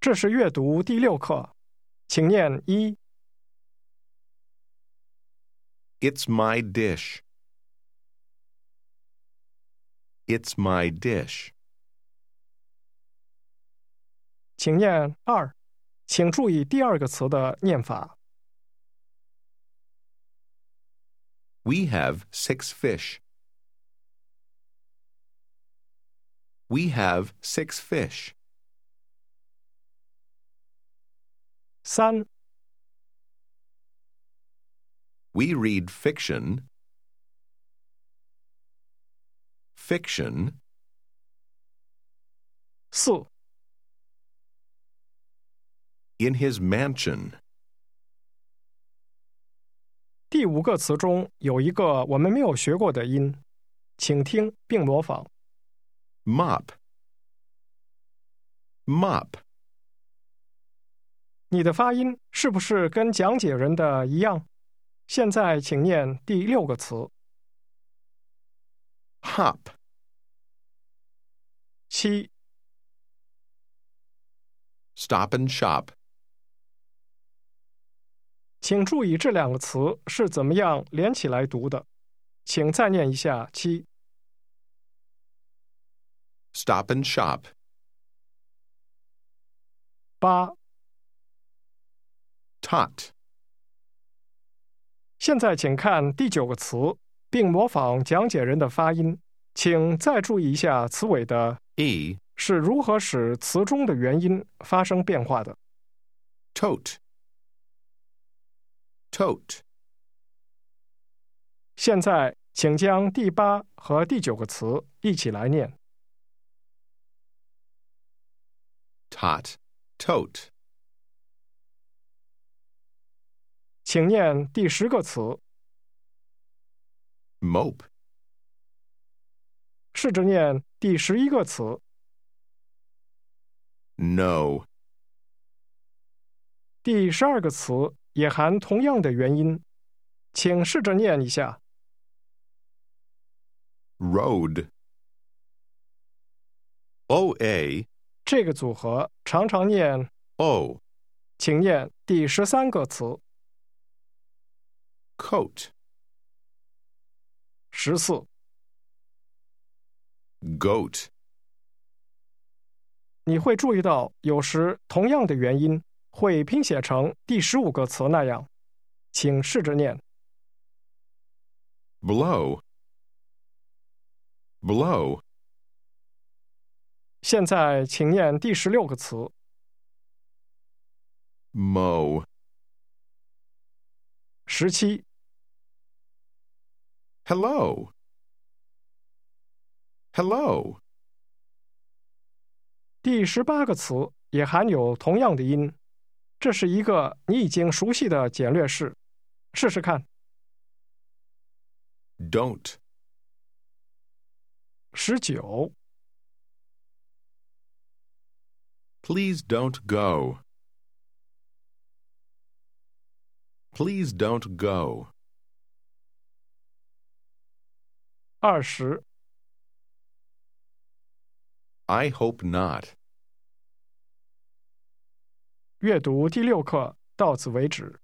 这是阅读第6课，请念1。 It's my dish. It's my dish. 请念2，请注意第2个词的念法。 We have 6 fish. We have 6 fish. 3， We read fiction. Fiction. 4， In his mansion. 第5个词中有一个我们没有学过的音，请听并模仿。 Mop. Mop. 你的发音是不是跟讲解人的一样？现在请念第6个词。 Hop. 7， Stop and shop. 请注意这2个词是怎么样连起来读的，请再念一下7。 Stop and shop. 8， Tot. 现在请看第9个词，并模仿讲解人的发音。请再注意一下词尾的 E. 是如何使词中的元音发生变化的。 Tote. Tote. 现在请将第8和第9个词一起来念。 Tot. Tote. 请念第10个词， Mope. 试着念第11个词。 No. 第12个词也含同样的元音，请试着念一下。 Road. O-A. 这个组合常常念 O. 请念第13个词。 Coat. 14， Goat. 你会注意到有时同样的元音会拼写成第15个词那样，请试着念。 Blow. Blow. 现在请念第16个词。 Mow. 17， Hello. Hello. 第18个词也含有同样的音，这是一个你已经熟悉的简略式，试试看。 Don't. 19， Please don't go. Please don't go. 20， I hope not. 阅读第6课到此为止。